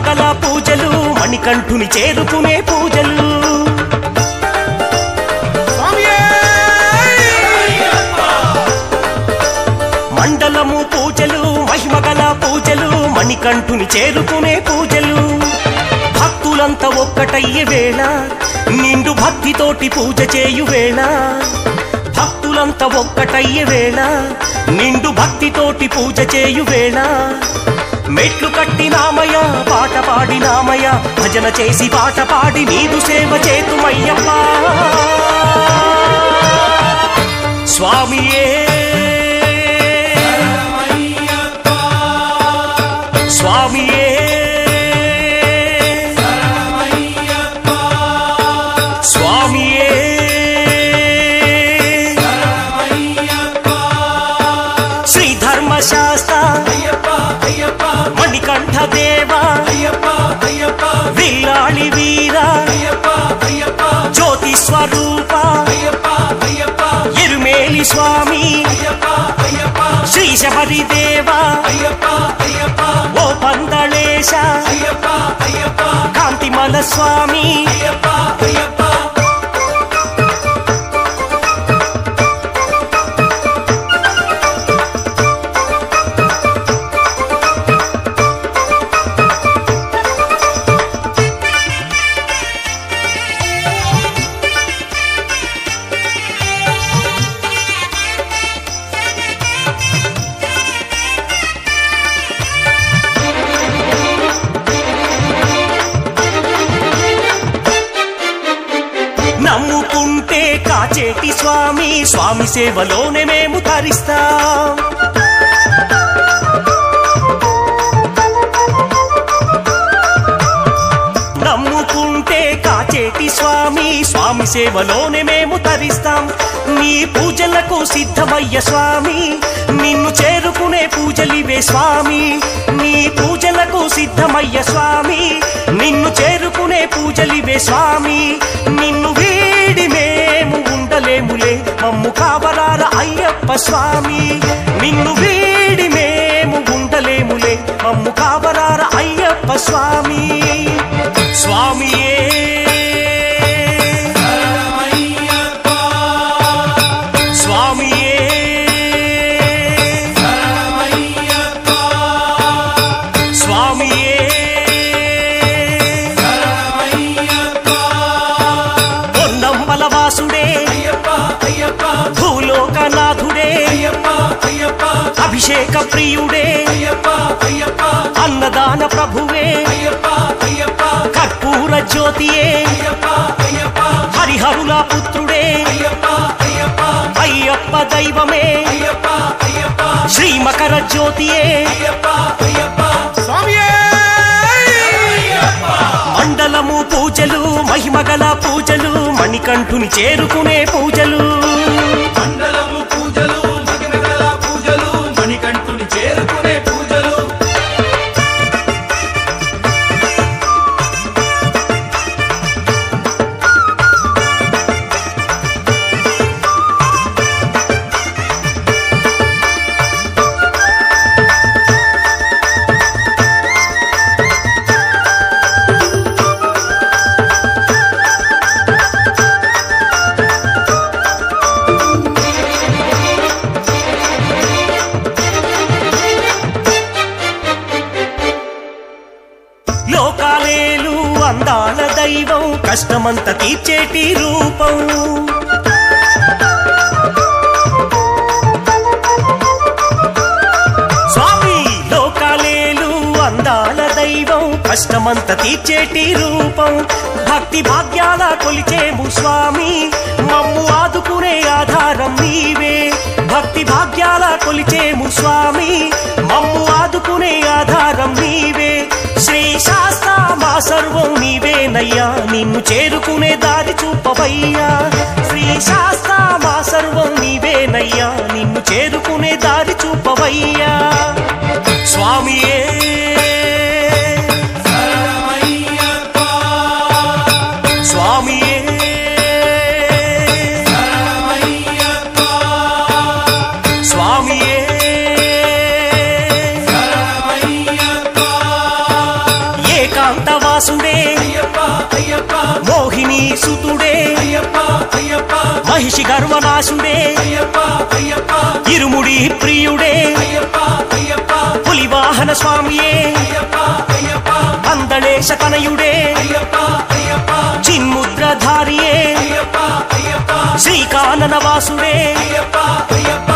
మహిమగల పూజలు మణికంఠుని చేరుకునే పూజలు మండలము పూజలు మహిమగల పూజలు మణికంఠుని చేరుకునే పూజలు భక్తులంతా ఒక్కటయ్యే వేళ నిండు భక్తితోటి పూజ చేయు వేళ భక్తులంతా ఒక్కటయ్యే వేళ నిండు భక్తితోటి పూజ చేయు వేళ మెట్లు కట్టినామయ పాట పాడినామయ భజన చేసి పాట పాడి నీదు సేవ చేతుమయ్యప్ప స్వామియే స్వామియే స్వామియే శ్రీ ధర్మశాస్త్ర మణికంఠ దేవా విల్లాళి వీర జ్యోతి స్వరూప ఎరుమేలి స్వామి శ్రీ శబరి దేవా ఓ పందళేశ కాంతిమల స్వామి నమ్ముకుంటే కాచేటి స్వామి స్వామి సేవలోనే మేము తరిస్తాం నమ్ముకుంటే కాచేటి స్వామి స్వామి సేవలోనే మేము తరిస్తాం నీ పూజలకు సిద్ధమయ్య స్వామి నిన్ను చేరుకునే పూజలివే స్వామి నీ పూజలకు సిద్ధమయ్య స్వామి నిన్ను చేరుకునే పూజలివే స్వామి నిన్ను వీడి మేము ఉండలేములే మమ్ము కావరార అయ్యప్ప స్వామి నిన్ను వీడి మేము ఉండలేములే మమ్ము కావరార అయ్యప్ప స్వామి స్వామియే స్వామియే స్వామియే పొన్నంబలవాసుడే భూలోకనాథుడే అభిషేక ప్రియుడే అన్నదాన ప్రభువే కర్పూర జ్యోతియే హరిహరుల పుత్రుడే అయ్యప్ప దైవమే శ్రీ మకర జ్యోతియే మండలము పూజలు మహిమగల పూజలు మణికంఠుని చేరుకునే పూజలు మండలము పూజలు మహిమగల పూజలు మణికంఠుని చేరుకునే పూజలు లోకాలేలు అందాల దైవం కష్టమంత తీర్చేటి రూపం స్వామి లోకాలేలు అందాల దైవం కష్టమంత తీర్చేటి రూపం భక్తి భాగ్యాల కొలిచేము స్వామి మమ్ము ఆదుకునే ఆధారం నీవే భక్తి భాగ్యాల కొలిచేము స్వామి మమ్ము ఆదుకునే ఆధారం నీవే శ్రీ శాస్త్ర మా సర్వం నీవేనయ్యా నిన్ను చేరుకునే దారి చూపవయ్యా శ్రీ శాస్త్ర మా సర్వం నీవేనయ్యా నిన్ను చేరుకునే దారి చూపవయ్యా స్వామియే స్వామియే స్వామియే సుతుడే అయ్యప్ప అయ్యప్ప మహిషి గర్వనాశుడే అయ్యప్ప అయ్యప్ప ఇరుముడి ప్రియుడే అయ్యప్ప అయ్యప్ప పులివాహన స్వామియే అయ్యప్ప అయ్యప్ప అందళేశ తనయుడే అయ్యప్ప అయ్యప్ప చిన్ముద్రధారియే అయ్యప్ప అయ్యప్ప శ్రీకానన వాసుడే అయ్యప్ప అయ్యప్ప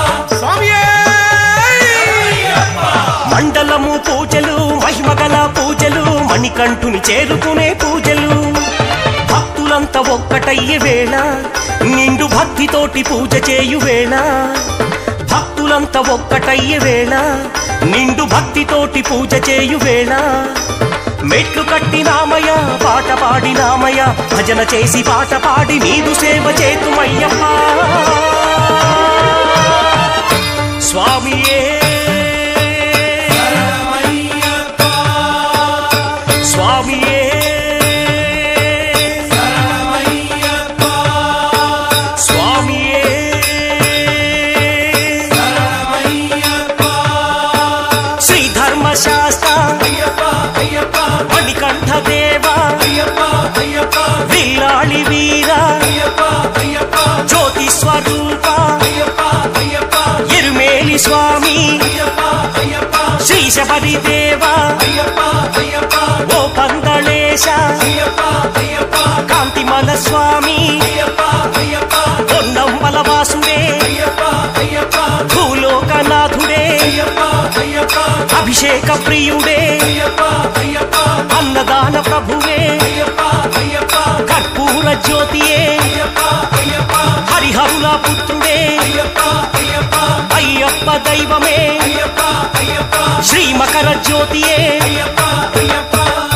మండలము పూజలు మహిమగల పూజలు మణికంఠుని చేరుకునే పూజలు భక్తులంతా ఒక్కటయ్యే వేళ నిండు భక్తితోటి పూజ చేయు వేళ భక్తులంతా ఒక్కటయ్యే వేళ నిండు భక్తితోటి పూజ చేయు వేళ మెట్లు కట్టినామయ పాట పాడినామయ భజన చేసి పాట పాడి నీదు సేవ చేతుమయ్యప్ప స్వామియే స్వామియే స్వామియే శ్రీ ధర్మశాస్త్ర మణికంఠ దేవ విల్లాళి వీర జ్యోతి స్వరూప ఎరుమేలి స్వామి శ్రీ శబరి దేవ ఓ పందళేశ కాంతిమల స్వామి పొన్నమ్మల వాసుడే భూలోకనాథుడే అభిషేక ప్రియుడే అన్నదాన ప్రభువే కర్పూర జ్యోతియే హరిహరుల పుత్రుడే అయ్యప్ప దైవమే శ్రీ మకర జ్యోతియే అయ్యప్ప